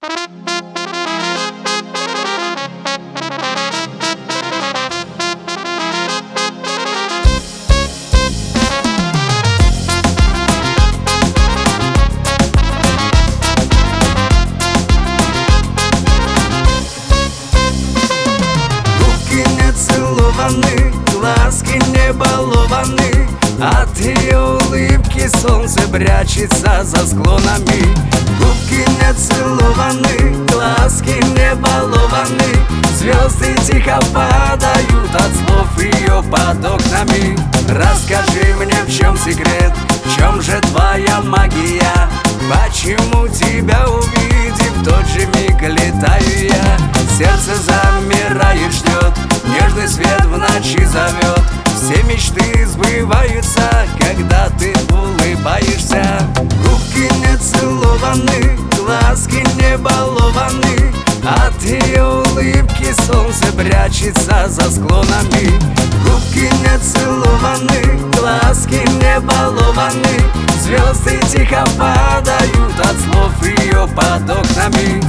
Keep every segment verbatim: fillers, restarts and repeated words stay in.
Глазки не балованы, от ее улыбки солнце прячется за склонами. Губки не целованы, глазки не балованы, звезды тихо падают от слов ее под окнами. Расскажи мне, в чем секрет, в чем же твоя магия? Почему тебя увидев, в тот же миг летаю я? Сердце замирает, ждет, нежный свет в ночи зовет. Все мечты сбываются, когда ты улыбаешься. Губки не целованы, глазки не балованы, от ее улыбки солнце прячется за склонами. Губки не целованы, глазки не балованы, звезды тихо падают от слов ее под окнами.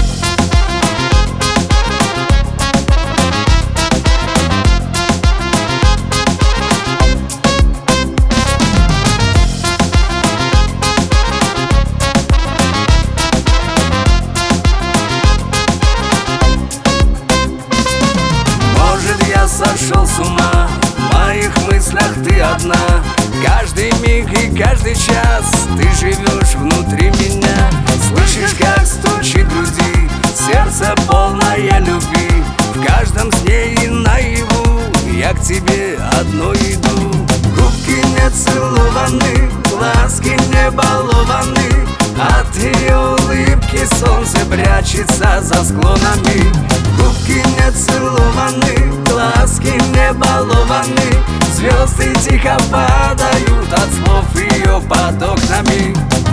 Сошел с ума, в моих мыслях ты одна. Каждый миг и каждый час ты живешь внутри меня. Слышишь, как стучит в груди сердце полное любви. В каждом сне и наяву я к тебе одной иду. Губки не целованы, глазки не балованы, от ее улыбки солнце прячется за склонами. Губки не целованы, глазки не балованы, звезды тихо падают от слов ее под окнами.